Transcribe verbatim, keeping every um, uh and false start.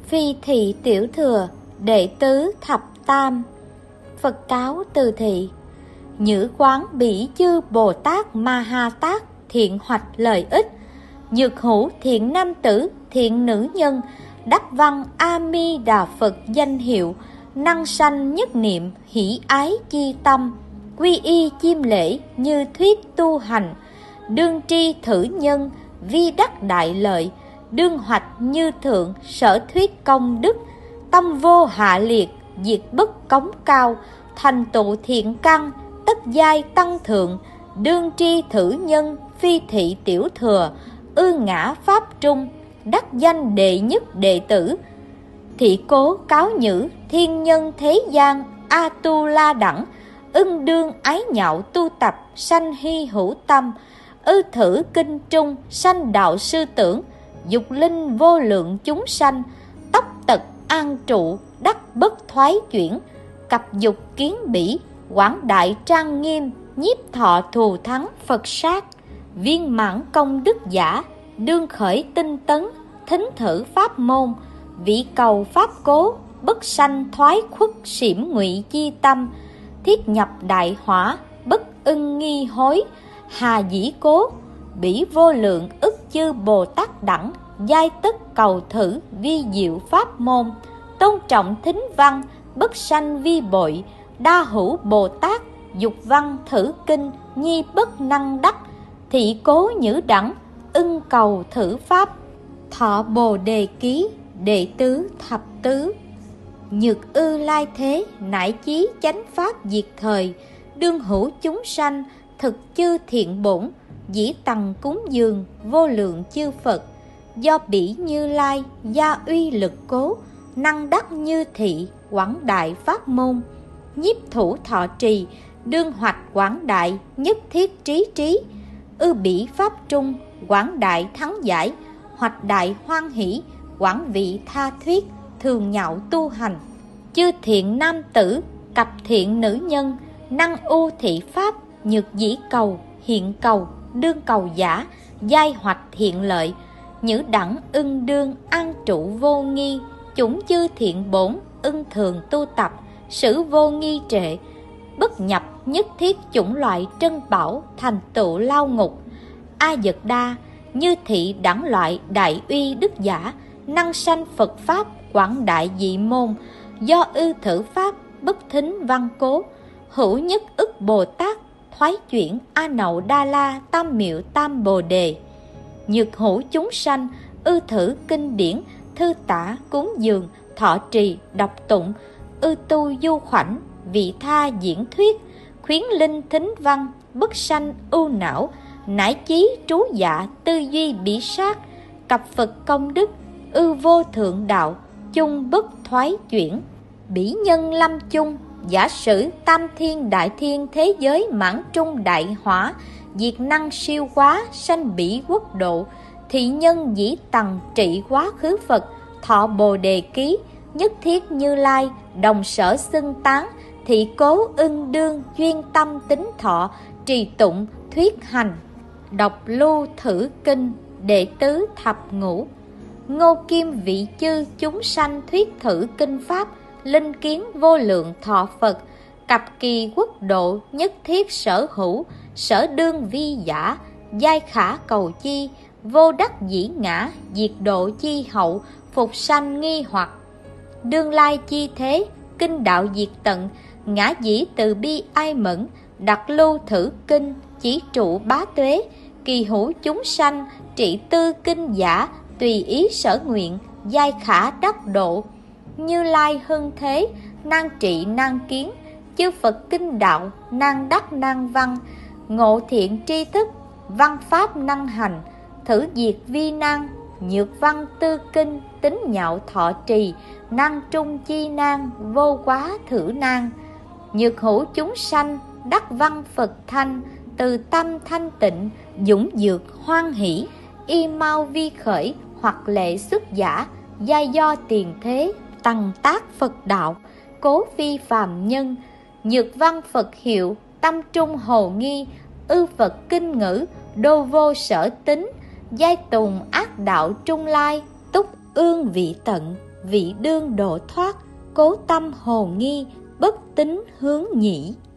Phi thị tiểu thừa, đệ tứ thập tam. Phật cáo từ thị: Nhữ quán bỉ chư Bồ Tát Ma Ha Tát thiện hoạch lợi ích, nhược hữu thiện nam tử, thiện nữ nhân, đắc văn A Mi Đà Phật danh hiệu, năng sanh nhất niệm, hỷ ái chi tâm, quy y chiêm lễ như thuyết tu hành, đương tri thử nhân, vi đắc đại lợi, đương hoạch như thượng sở thuyết công đức, tâm vô hạ liệt, diệt bất cống cao, thành tựu thiện căn, tất giai tăng thượng, đương tri thử nhân, phi thị tiểu thừa, ư ngã pháp trung, đắc danh đệ nhất đệ tử. Thị cố cáo nhữ, thiên nhân thế gian, a tu la đẳng, ưng đương ái nhạo tu tập, sanh hy hữu tâm, ư thử kinh trung, sanh đạo sư tưởng, dục linh vô lượng chúng sanh, tóc tật an trụ, đắc bất thoái chuyển, cặp dục kiến bỉ, quảng đại trang nghiêm, nhiếp thọ thù thắng Phật sát, viên mãn công đức giả, đương khởi tinh tấn, thính thử pháp môn, vị cầu pháp cố, bất sanh thoái khuất xiểm ngụy chi tâm, thiết nhập đại hỏa, bất ưng nghi hối, hà dĩ cố, bỉ vô lượng ức chư Bồ Tát đẳng, giai tất cầu thử vi diệu pháp môn, tôn trọng thính văn, bất sanh vi bội, đa hữu Bồ Tát, dục văn thử kinh, nhi bất năng đắc, thị cố nhữ đẳng, ưng cầu thử pháp, thọ Bồ Đề Ký, đệ tứ thập tứ. Nhược ư lai thế, nải chí chánh pháp diệt thời, đương hữu chúng sanh, thực chư thiện bổn, dĩ tằng cúng dường, vô lượng chư Phật, do bỉ Như Lai, gia uy lực cố, năng đắc như thị, quảng đại pháp môn, nhiếp thủ thọ trì, đương hoạch quảng đại, nhất thiết trí trí, ư bỉ pháp trung, quảng đại thắng giải, hoạch đại hoan hỷ, quảng vị tha thuyết, thường nhạo tu hành, chư thiện nam tử, cặp thiện nữ nhân, năng ưu thị pháp, nhược dĩ cầu, hiện cầu, đương cầu giả, giai hoạch hiện lợi, nhữ đẳng ưng đương an trụ vô nghi, chủng chư thiện bổn, ưng thường tu tập, sử vô nghi trệ, bất nhập nhất thiết chủng loại trân bảo, thành tựu lao ngục. A Dật Đa, như thị đẳng loại đại uy đức giả, năng sanh Phật pháp, quảng đại dị môn, do ư thử pháp, bất thính văn cố, hữu nhất ức Bồ Tát, thoái chuyển A Nậu Đa La tam miệu tam bồ đề. Nhược hữu chúng sanh, ư thử kinh điển, thư tả cúng dường, thọ trì đọc tụng, ư tu du khoảnh, vị tha diễn thuyết, khuyến linh thính văn, bất sanh ưu não, nải chí trú dạ, tư duy bỉ sát, cặp Phật công đức, ư vô thượng đạo, chung bất thoái chuyển. Bỉ nhân lâm chung, giả sử tam thiên đại thiên thế giới mãn trung đại hỏa, diệt năng siêu quá, sanh bỉ quốc độ, thị nhân dĩ tằng trị quá khứ Phật, thọ Bồ Đề Ký, nhất thiết Như Lai, đồng sở xưng tán, thị cố ưng đương duyên tâm tính thọ, trì tụng thuyết hành, đọc lưu thử kinh, đệ tứ thập ngũ. Ngô Kim vị chư chúng sanh thuyết thử kinh pháp, linh kiến vô lượng thọ Phật, cặp kỳ quốc độ, nhất thiết sở hữu, sở đương vi giả, giai khả cầu chi, vô đắc dĩ ngã, diệt độ chi hậu, phục sanh nghi hoặc. Đương lai chi thế, kinh đạo diệt tận, ngã dĩ từ bi ai mẫn, đặt lưu thử kinh, chỉ trụ bá tuế, kỳ hữu chúng sanh, trị tư kinh giả, tùy ý sở nguyện, giai khả đắc độ. Như Lai hưng thế, năng trị năng kiến, chư Phật kinh đạo, năng đắc năng văn, ngộ thiện tri thức, văn pháp năng hành, thử diệt vi năng, nhược văn tư kinh, tính nhạo thọ trì, năng trung chi năng, vô quá thử năng. Nhược hữu chúng sanh, đắc văn Phật thanh, từ tâm thanh tịnh, dũng dược hoan hỷ, y mau vi khởi, hoặc lệ xuất giả, giai do tiền thế, tăng tác Phật đạo, cố vi phàm nhân. Nhược văn Phật hiệu, tâm trung hồ nghi, ư Phật kinh ngữ, đô vô sở tính, giai tùng ác đạo trung lai, túc ương vị tận, vị đương độ thoát, cố tâm hồ nghi, bất tín hướng nhĩ.